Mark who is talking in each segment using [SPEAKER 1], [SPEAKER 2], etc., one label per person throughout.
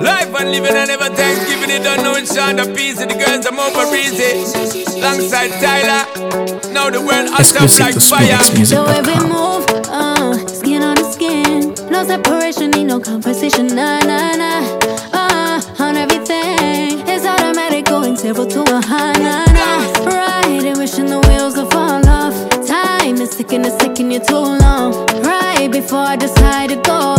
[SPEAKER 1] Life and living and never Thanksgiving. It don't know it's Sean the Peasy. The girls I'm over easy. Alongside Tyler. Now the world hot up like fire.
[SPEAKER 2] The way we move, skin on the skin. No separation, need no conversation. Nah, nah, nah. On everything. It's automatic, going 0 to 100. Nah, nah. Right, and wishing the wheels will fall off. Time is ticking, it's taking you too long. Right before I decide to go.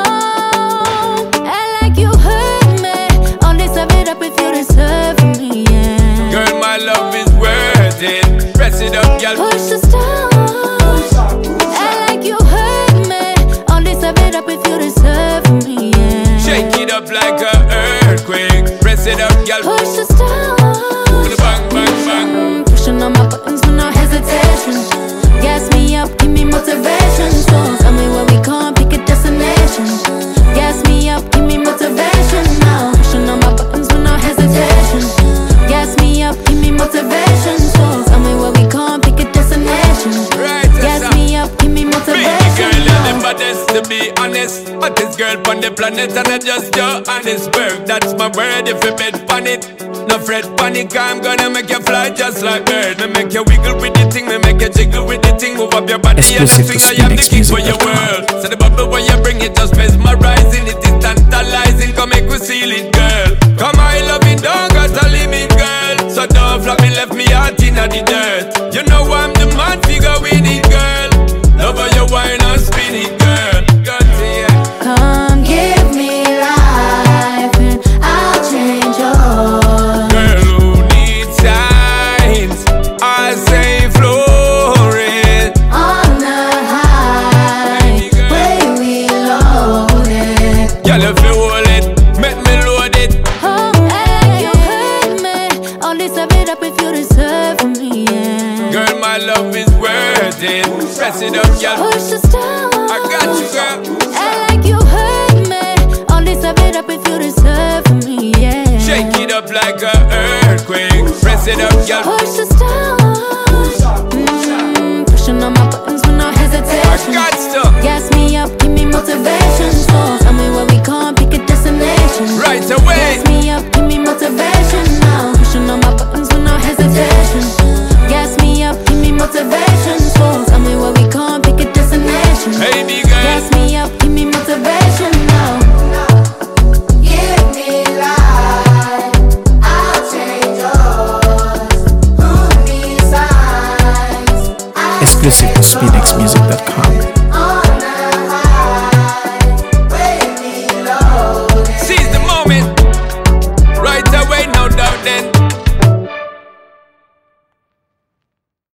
[SPEAKER 2] I like you hurt me. All this of it up if you deserve me, yeah.
[SPEAKER 1] Girl, my love is worth it. Press it up, girl.
[SPEAKER 2] Push the stars. I like you hurt me. All this of it up if you deserve me, yeah.
[SPEAKER 1] Shake it up like an earthquake. Press it up, girl.
[SPEAKER 2] Push the stars.
[SPEAKER 1] Bang, bang, bang.
[SPEAKER 2] Pushing on my buttons with no hesitation. Gas me up, give me motivation. So tell me where we going, pick a destination. Gas me up, give me motivation now. Pushing on my buttons with no hesitation. Gas me up, give me motivation. So tell me where we going, pick a destination.
[SPEAKER 1] Right,
[SPEAKER 2] gas me up, give me motivation.
[SPEAKER 1] Baby girl, you're the baddest, to be honest. Hottest girl on the planet, and I just your honest word. That's my word, if you bet on it. No fret, panic, I'm gonna make you fly just like bird. Me make you wiggle with the thing, me make you jiggle with the thing. Move up your body and the swing, I am the king for your world. So the bubble when you bring it just mesmerizing. It is tantalizing, come make we seal it, girl. Come I love it, don't got a limit, girl. So don't flop me, left me out in the dirt. You know I'm the man figure with it, girl. Love how you wine and spin it, girl. Got to you.
[SPEAKER 2] Come give me life and I'll change your.
[SPEAKER 1] Press it up, girl.
[SPEAKER 2] Push the stars.
[SPEAKER 1] I got you, girl.
[SPEAKER 2] I like you hurt me. All this of it up if you deserve me, yeah.
[SPEAKER 1] Shake it up like an earthquake. Press it up, girl.
[SPEAKER 2] Push the stars.